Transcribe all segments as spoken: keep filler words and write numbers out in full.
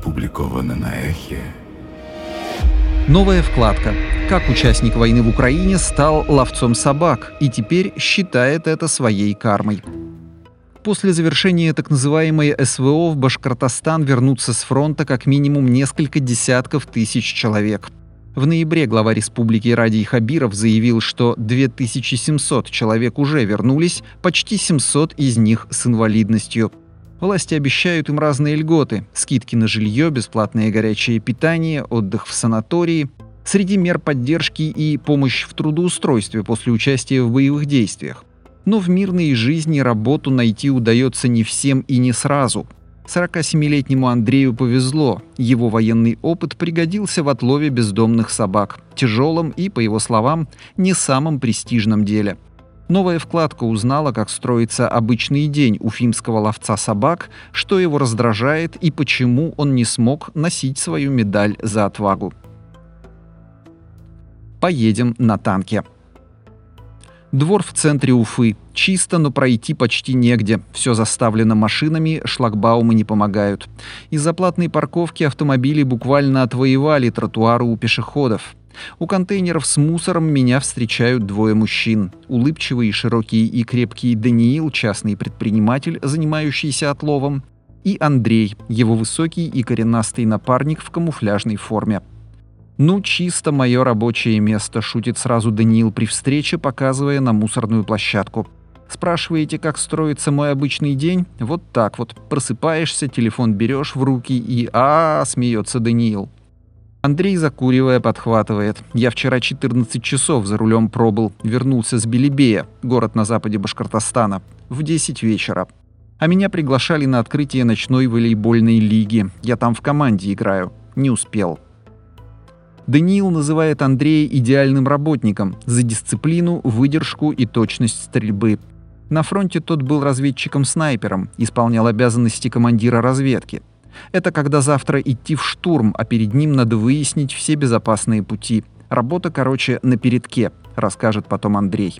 опубликовано на Эхе. Новая вкладка. Как участник войны в Украине стал ловцом собак и теперь считает это своей кармой. После завершения так называемой СВО в Башкортостан вернутся с фронта как минимум несколько десятков тысяч человек. В ноябре глава республики Радий Хабиров заявил, что две тысячи семьсот человек уже вернулись, почти семьсот из них с инвалидностью. Власти обещают им разные льготы: скидки на жилье, бесплатное горячее питание, отдых в санатории. Среди мер поддержки и помощь в трудоустройстве после участия в боевых действиях. Но в мирной жизни работу найти удается не всем и не сразу. сорокасемилетнему Андрею повезло. Его военный опыт пригодился в отлове бездомных собак, тяжелом и, по его словам, не самом престижном деле. Новая вкладка узнала, как строится обычный день уфимского ловца собак, что его раздражает и почему он не смог носить свою медаль за отвагу. Поедем на танке. Двор в центре Уфы. Чисто, но пройти почти негде. Все заставлено машинами, шлагбаумы не помогают. Из-за платной парковки автомобили буквально отвоевали тротуары у пешеходов. У контейнеров с мусором меня встречают двое мужчин. Улыбчивый, широкий и крепкий Даниил, частный предприниматель, занимающийся отловом, и Андрей, его высокий и коренастый напарник в камуфляжной форме. «Ну, чисто мое рабочее место», — шутит сразу Даниил при встрече, показывая на мусорную площадку. «Спрашиваете, как строится мой обычный день? Вот так вот. Просыпаешься, телефон берешь в руки и... а, -а, -а смеется Даниил». Андрей, закуривая, подхватывает. «Я вчера четырнадцать часов за рулем пробыл. Вернулся с Белебея, город на западе Башкортостана, в десять вечера. А меня приглашали на открытие ночной волейбольной лиги. Я там в команде играю. Не успел». Даниил называет Андрея идеальным работником за дисциплину, выдержку и точность стрельбы. На фронте тот был разведчиком-снайпером, исполнял обязанности командира разведки. Это когда завтра идти в штурм, а перед ним надо выяснить все безопасные пути. Работа, короче, напередке, расскажет потом Андрей.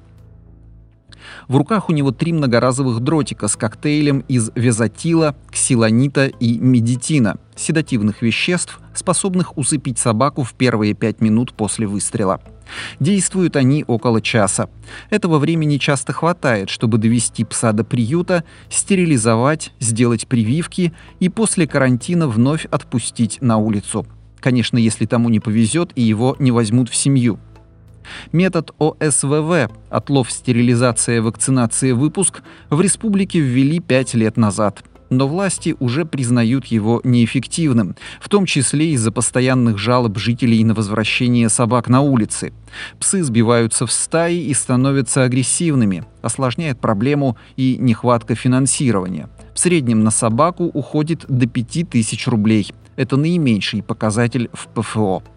В руках у него три многоразовых дротика с коктейлем из везатила, ксилонита и медитина, седативных веществ, способных усыпить собаку в первые пять минут после выстрела. Действуют они около часа. Этого времени часто хватает, чтобы довести пса до приюта, стерилизовать, сделать прививки и после карантина вновь отпустить на улицу. Конечно, если тому не повезет и его не возьмут в семью. Метод О С В В – отлов, стерилизация, вакцинация, выпуск – в республике ввели пять лет назад. Но власти уже признают его неэффективным, в том числе из-за постоянных жалоб жителей на возвращение собак на улицы. Псы сбиваются в стаи и становятся агрессивными, осложняет проблему и нехватка финансирования. В среднем на собаку уходит до пяти тысяч рублей. Это наименьший показатель в П Ф О.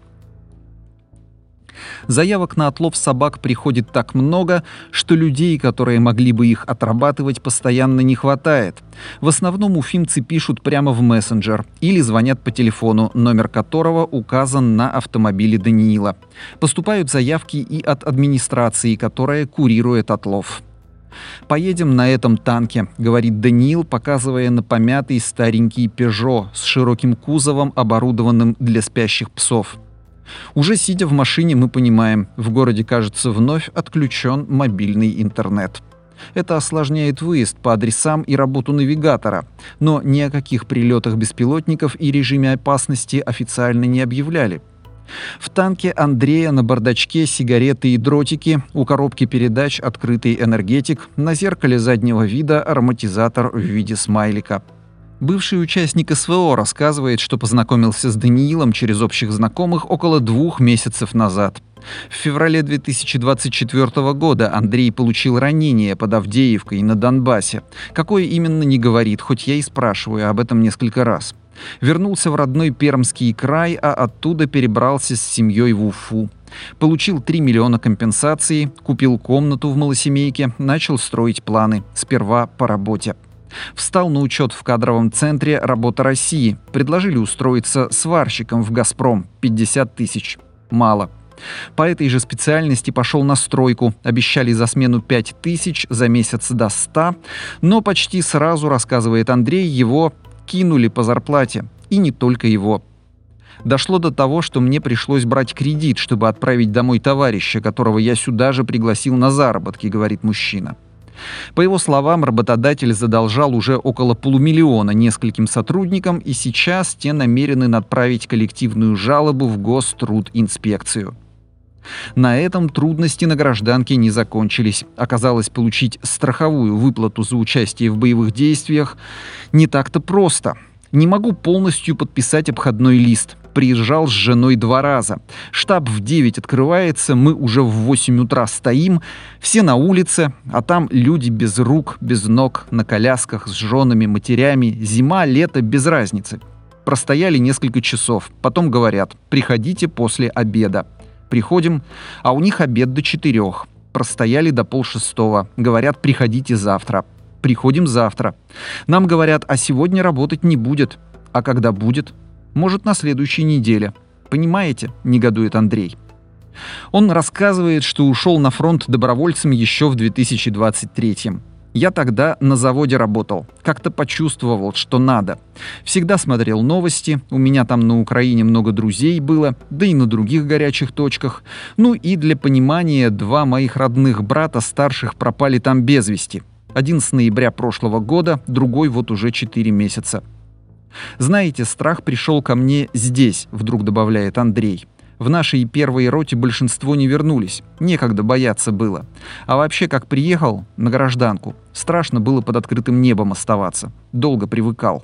Заявок на отлов собак приходит так много, что людей, которые могли бы их отрабатывать, постоянно не хватает. В основном уфимцы пишут прямо в мессенджер или звонят по телефону, номер которого указан на автомобиле Даниила. Поступают заявки и от администрации, которая курирует отлов. «Поедем на этом танке», — говорит Даниил, показывая на помятый старенький «Пежо» с широким кузовом, оборудованным для спящих псов. Уже сидя в машине, мы понимаем, в городе, кажется, вновь отключен мобильный интернет. Это осложняет выезд по адресам и работу навигатора, но ни о каких прилетах беспилотников и режиме опасности официально не объявляли. В танке Андрея на бардачке сигареты и дротики, у коробки передач открытый энергетик, на зеркале заднего вида ароматизатор в виде смайлика. Бывший участник С В О рассказывает, что познакомился с Даниилом через общих знакомых около двух месяцев назад. В феврале две тысячи двадцать четвёртого года Андрей получил ранение под Авдеевкой на Донбассе. Какое именно, не говорит, хоть я и спрашиваю об этом несколько раз. Вернулся в родной Пермский край, а оттуда перебрался с семьей в Уфу. Получил три миллиона компенсации, купил комнату в малосемейке, начал строить планы. Сперва по работе. Встал на учет в кадровом центре «Работа России». Предложили устроиться сварщиком в «Газпром». пятьдесят тысяч. Мало. По этой же специальности пошел на стройку. Обещали за смену пять тысяч, за месяц до ста. Но почти сразу, рассказывает Андрей, его кинули по зарплате. И не только его. Дошло до того, что мне пришлось брать кредит, чтобы отправить домой товарища, которого я сюда же пригласил на заработки, говорит мужчина. По его словам, работодатель задолжал уже около полумиллиона нескольким сотрудникам, и сейчас те намерены направить коллективную жалобу в Гострудинспекцию. На этом трудности на гражданке не закончились. Оказалось, получить страховую выплату за участие в боевых действиях не так-то просто. Не могу полностью подписать обходной лист. Приезжал с женой два раза. Штаб в девять открывается, мы уже в восемь утра стоим, все на улице, а там люди без рук, без ног, на колясках, с женами, матерями. Зима, лето, без разницы. Простояли несколько часов. Потом говорят: приходите после обеда. Приходим, а у них обед до четырех. Простояли до полшестого. Говорят: приходите завтра. Приходим завтра. Нам говорят: а сегодня работать не будет. А когда будет? Может, на следующей неделе. Понимаете, негодует Андрей. Он рассказывает, что ушел на фронт добровольцем еще в две тысячи двадцать третьем. Я тогда на заводе работал. Как-то почувствовал, что надо. Всегда смотрел новости. У меня там на Украине много друзей было, да и на других горячих точках. Ну и для понимания, два моих родных брата старших пропали там без вести. Один с ноября прошлого года, другой вот уже четыре месяца. Знаете, страх пришел ко мне здесь, вдруг добавляет Андрей. В нашей первой роте большинство не вернулись. Некогда бояться было. А вообще, как приехал на гражданку, страшно было под открытым небом оставаться. Долго привыкал.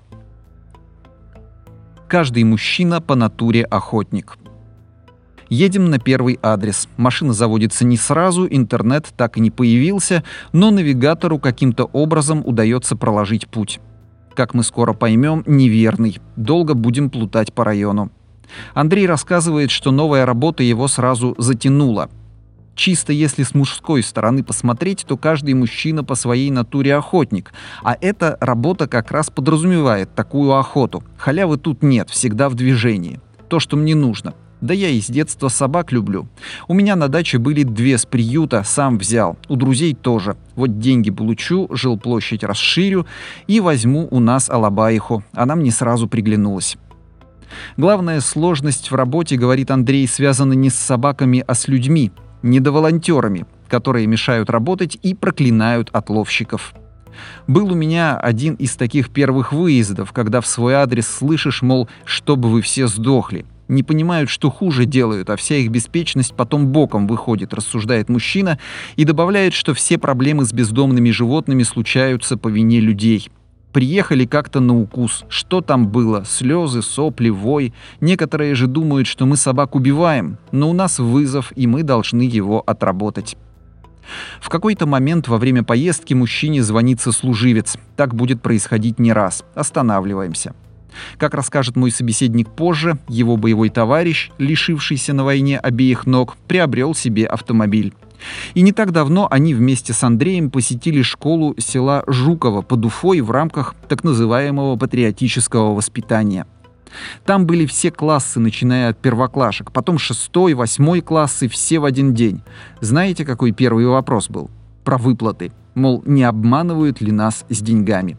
Каждый мужчина по натуре охотник. Едем на первый адрес. Машина заводится не сразу, интернет так и не появился, но навигатору каким-то образом удается проложить путь. Как мы скоро поймем, неверный. Долго будем плутать по району. Андрей рассказывает, что новая работа его сразу затянула. Чисто если с мужской стороны посмотреть, то каждый мужчина по своей натуре охотник. А эта работа как раз подразумевает такую охоту. Халявы тут нет, всегда в движении. То, что мне нужно. Да я и с детства собак люблю. У меня на даче были две с приюта, сам взял. У друзей тоже. Вот деньги получу, жилплощадь расширю и возьму у нас алабаиху. Она мне сразу приглянулась. Главная сложность в работе, говорит Андрей, связана не с собаками, а с людьми, недоволонтерами, которые мешают работать и проклинают отловщиков. Был у меня один из таких первых выездов, когда в свой адрес слышишь, мол, чтобы вы все сдохли. Не понимают, что хуже делают, а вся их беспечность потом боком выходит, рассуждает мужчина, и добавляет, что все проблемы с бездомными животными случаются по вине людей. Приехали как-то на укус. Что там было? Слезы, сопли, вой. Некоторые же думают, что мы собак убиваем, но у нас вызов, и мы должны его отработать. В какой-то момент во время поездки мужчине звонит сослуживец. Так будет происходить не раз. Останавливаемся. Как расскажет мой собеседник позже, его боевой товарищ, лишившийся на войне обеих ног, приобрел себе автомобиль. И не так давно они вместе с Андреем посетили школу села Жуково под Уфой в рамках так называемого патриотического воспитания. Там были все классы, начиная от первоклашек, потом шестой, восьмой классы, все в один день. Знаете, какой первый вопрос был? Про выплаты. Мол, не обманывают ли нас с деньгами?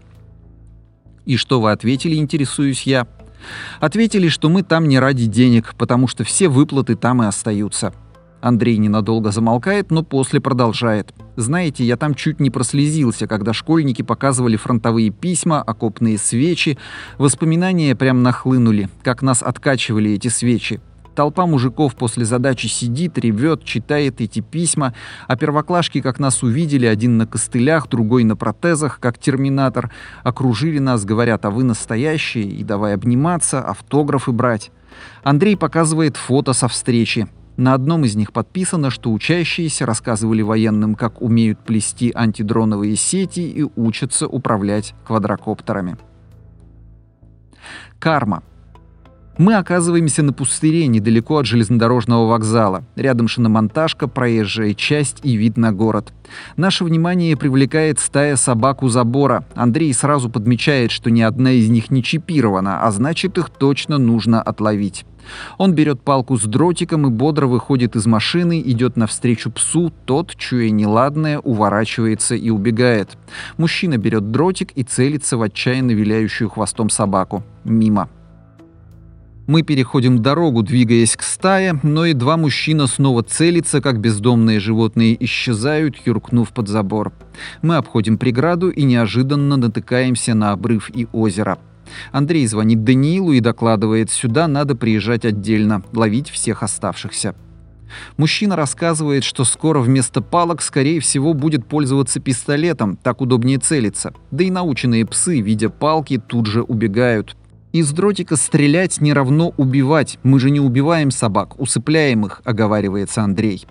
И что вы ответили, интересуюсь я? Ответили, что мы там не ради денег, потому что все выплаты там и остаются. Андрей ненадолго замолкает, но после продолжает. Знаете, я там чуть не прослезился, когда школьники показывали фронтовые письма, окопные свечи. Воспоминания прям нахлынули, как нас откачивали эти свечи. Толпа мужиков после задачи сидит, ревет, читает эти письма, а первоклашки, как нас увидели, один на костылях, другой на протезах, как терминатор, окружили нас, говорят: а вы настоящие, и давай обниматься, автографы брать. Андрей показывает фото со встречи. На одном из них подписано, что учащиеся рассказывали военным, как умеют плести антидроновые сети и учатся управлять квадрокоптерами. Карма. Мы оказываемся на пустыре, недалеко от железнодорожного вокзала. Рядом шиномонтажка, проезжая часть и вид на город. Наше внимание привлекает стая собак у забора. Андрей сразу подмечает, что ни одна из них не чипирована, а значит, их точно нужно отловить. Он берет палку с дротиком и бодро выходит из машины, идет навстречу псу, тот, чуя неладное, уворачивается и убегает. Мужчина берет дротик и целится в отчаянно виляющую хвостом собаку. Мимо. Мы переходим дорогу, двигаясь к стае, но едва мужчина снова целится, как бездомные животные исчезают, юркнув под забор. Мы обходим преграду и неожиданно натыкаемся на обрыв и озеро. Андрей звонит Даниилу и докладывает: сюда надо приезжать отдельно, ловить всех оставшихся. Мужчина рассказывает, что скоро вместо палок, скорее всего, будет пользоваться пистолетом, так удобнее целиться. Да и наученные псы, видя палки, тут же убегают. Из дротика стрелять не равно убивать. Мы же не убиваем собак, усыпляем их, оговаривается Андрей.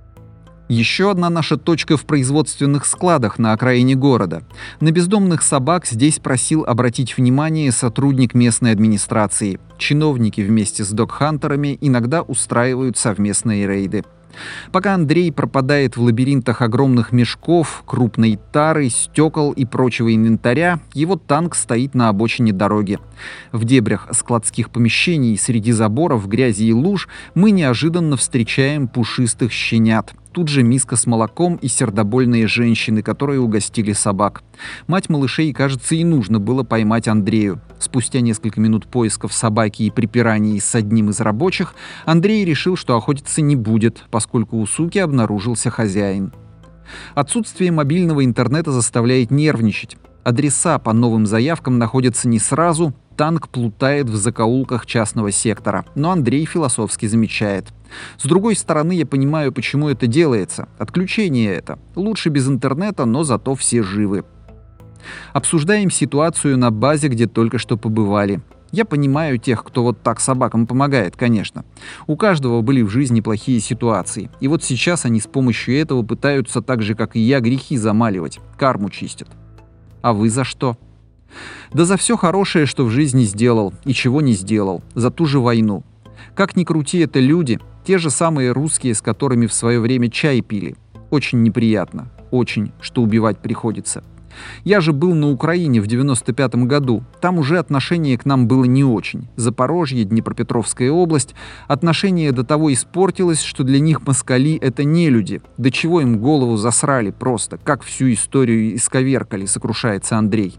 Еще одна наша точка в производственных складах на окраине города. На бездомных собак здесь просил обратить внимание сотрудник местной администрации. Чиновники вместе с догхантерами иногда устраивают совместные рейды. Пока Андрей пропадает в лабиринтах огромных мешков, крупной тары, стекол и прочего инвентаря, его танк стоит на обочине дороги. В дебрях складских помещений среди заборов, грязи и луж мы неожиданно встречаем пушистых щенят. Тут же миска с молоком и сердобольные женщины, которые угостили собак. Мать малышей, кажется, и нужно было поймать Андрею. Спустя несколько минут поисков собаки и припираний с одним из рабочих, Андрей решил, что охотиться не будет, поскольку у суки обнаружился хозяин. Отсутствие мобильного интернета заставляет нервничать. Адреса по новым заявкам находятся не сразу, танк плутает в закоулках частного сектора, но Андрей философски замечает: с другой стороны, я понимаю, почему это делается. Отключение это. Лучше без интернета, но зато все живы. Обсуждаем ситуацию на базе, где только что побывали. Я понимаю тех, кто вот так собакам помогает, конечно. У каждого были в жизни плохие ситуации. И вот сейчас они с помощью этого пытаются так же, как и я, грехи замаливать, карму чистят. А вы за что? Да за все хорошее, что в жизни сделал и чего не сделал. За ту же войну. Как ни крути, это люди, те же самые русские, с которыми в свое время чай пили. Очень неприятно. Очень, что убивать приходится. Я же был на Украине в девяносто пятом году. Там уже отношение к нам было не очень. Запорожье, Днепропетровская область. Отношение до того испортилось, что для них москали — это не люди. До чего им голову засрали просто. Как всю историю исковеркали, сокрушается Андрей.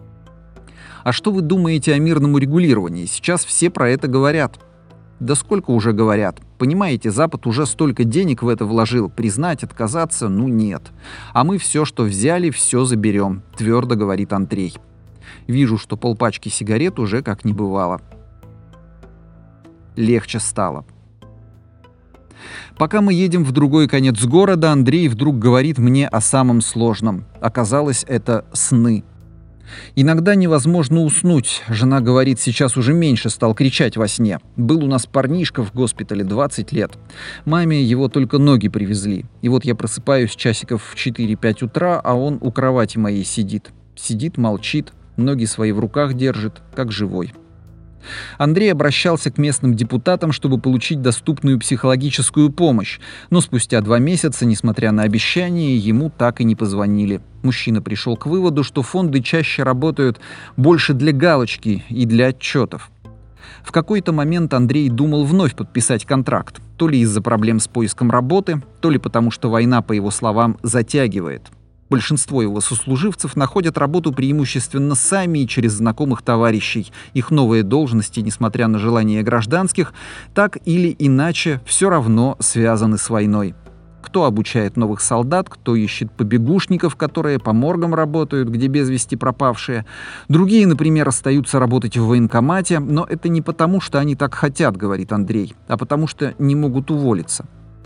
А что вы думаете о мирном урегулировании? Сейчас все про это говорят. Да сколько уже говорят. Понимаете, Запад уже столько денег в это вложил. Признать, отказаться, ну нет. А мы все, что взяли, все заберем, твердо говорит Андрей. Вижу, что полпачки сигарет уже как не бывало. Легче стало. Пока мы едем в другой конец города, Андрей вдруг говорит мне о самом сложном. Оказалось, это сны. Иногда невозможно уснуть. Жена говорит, сейчас уже меньше стал кричать во сне. Был у нас парнишка в госпитале, двадцать лет. Маме его только ноги привезли. И вот я просыпаюсь часиков в четыре-пять утра, а он у кровати моей сидит. Сидит, молчит, ноги свои в руках держит, как живой. Андрей обращался к местным депутатам, чтобы получить доступную психологическую помощь, но спустя два месяца, несмотря на обещания, ему так и не позвонили. Мужчина пришел к выводу, что фонды чаще работают больше для галочки и для отчетов. В какой-то момент Андрей думал вновь подписать контракт, то ли из-за проблем с поиском работы, то ли потому, что война, по его словам, затягивает. Большинство его сослуживцев находят работу преимущественно сами и через знакомых товарищей. Их новые должности, несмотря на желания гражданских, так или иначе все равно связаны с войной. Кто обучает новых солдат, кто ищет побегушников, которые по моргам работают, где без вести пропавшие. Другие, например, остаются работать в военкомате, но это не потому, что они так хотят, говорит Андрей, а потому что не могут уволиться.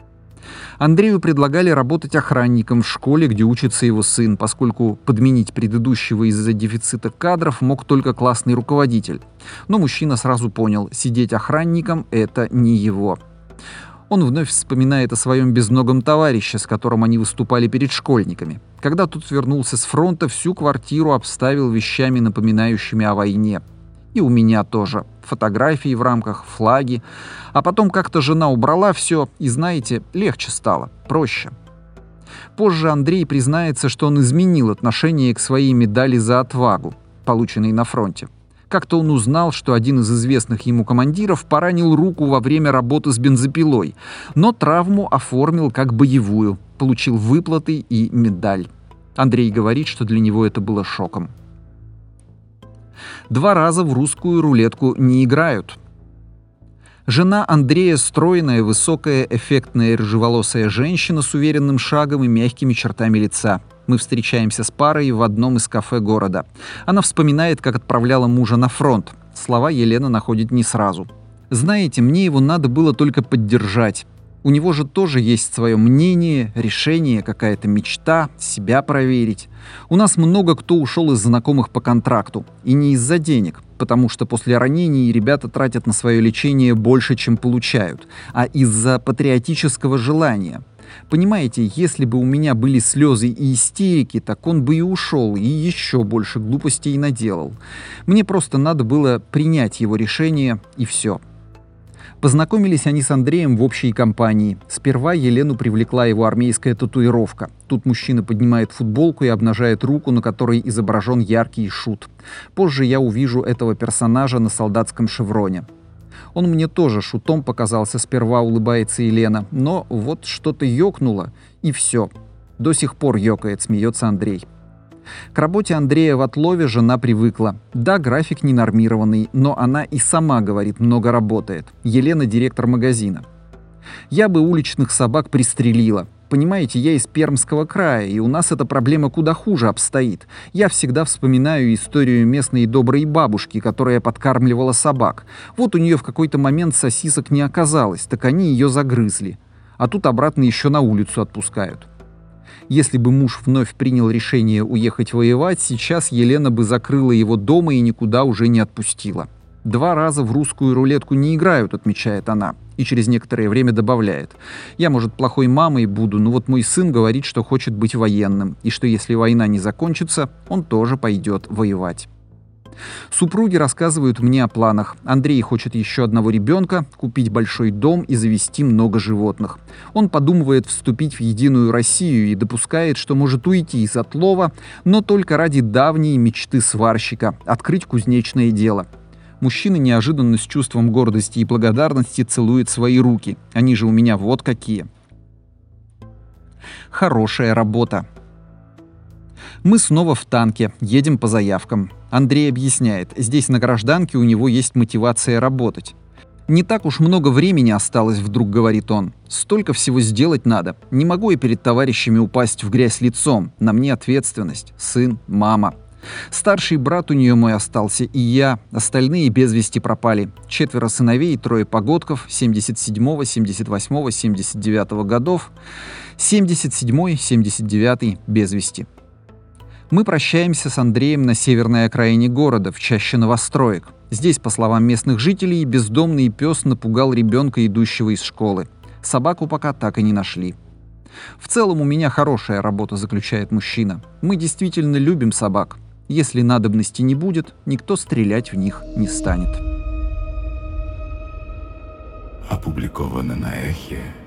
Андрею предлагали работать охранником в школе, где учится его сын, поскольку подменить предыдущего из-за дефицита кадров мог только классный руководитель. Но мужчина сразу понял, сидеть охранником – это не его. Он вновь вспоминает о своем безногом товарище, с которым они выступали перед школьниками. Когда тот вернулся с фронта, всю квартиру обставил вещами, напоминающими о войне. И у меня тоже. Фотографии в рамках, флаги. А потом как-то жена убрала все, и, знаете, легче стало, проще. Позже Андрей признается, что он изменил отношение к своей медали за отвагу, полученной на фронте. Как-то он узнал, что один из известных ему командиров поранил руку во время работы с бензопилой, но травму оформил как боевую, получил выплаты и медаль. Андрей говорит, что для него это было шоком. Два раза в русскую рулетку не играют. Жена Андрея — стройная, высокая, эффектная рыжеволосая женщина с уверенным шагом и мягкими чертами лица. Мы встречаемся с парой в одном из кафе города. Она вспоминает, как отправляла мужа на фронт. Слова Елена находит не сразу. «Знаете, мне его надо было только поддержать. У него же тоже есть свое мнение, решение, какая-то мечта, себя проверить. У нас много кто ушел из знакомых по контракту. И не из-за денег, потому что после ранений ребята тратят на свое лечение больше, чем получают, а из-за патриотического желания. Понимаете, если бы у меня были слезы и истерики, так он бы и ушел, и еще больше глупостей наделал. Мне просто надо было принять его решение, и все». Познакомились они с Андреем в общей компании. Сперва Елену привлекла его армейская татуировка. Тут мужчина поднимает футболку и обнажает руку, на которой изображен яркий шут. Позже я увижу этого персонажа на солдатском шевроне. Он мне тоже шутом показался, сперва улыбается Елена, но вот что-то ёкнуло, и все. До сих пор ёкает, смеется Андрей. К работе Андрея в отлове жена привыкла. Да, график ненормированный, но она и сама, говорит, много работает. Елена — директор магазина. «Я бы уличных собак пристрелила. Понимаете, я из Пермского края, и у нас эта проблема куда хуже обстоит. Я всегда вспоминаю историю местной доброй бабушки, которая подкармливала собак. Вот у нее в какой-то момент сосисок не оказалось, так они ее загрызли. А тут обратно еще на улицу отпускают». Если бы муж вновь принял решение уехать воевать, сейчас Елена бы закрыла его дома и никуда уже не отпустила. «Два раза в русскую рулетку не играют», — отмечает она. И через некоторое время добавляет: «Я, может, плохой мамой буду, но вот мой сын говорит, что хочет быть военным, и что если война не закончится, он тоже пойдет воевать». Супруги рассказывают мне о планах. Андрей хочет еще одного ребенка, купить большой дом и завести много животных. Он подумывает вступить в Единую Россию и допускает, что может уйти из отлова, но только ради давней мечты сварщика — открыть кузнечное дело. Мужчина неожиданно с чувством гордости и благодарности целует свои руки. Они же у меня вот какие. Хорошая работа. Мы снова в танке, едем по заявкам. Андрей объясняет, здесь на гражданке у него есть мотивация работать. «Не так уж много времени осталось», — вдруг говорит он. «Столько всего сделать надо. Не могу я перед товарищами упасть в грязь лицом. На мне ответственность. Сын, мама. Старший брат у нее мой остался, и я. Остальные без вести пропали. Четверо сыновей и трое погодков семьдесят седьмого, семьдесят восьмого, семьдесят девятого годов. семьдесят седьмой, семьдесят девятый без вести». Мы прощаемся с Андреем на северной окраине города, в чаще новостроек. Здесь, по словам местных жителей, бездомный пес напугал ребенка, идущего из школы. Собаку пока так и не нашли. «В целом у меня хорошая работа», — заключает мужчина. «Мы действительно любим собак. Если надобности не будет, никто стрелять в них не станет». Опубликовано на Эхе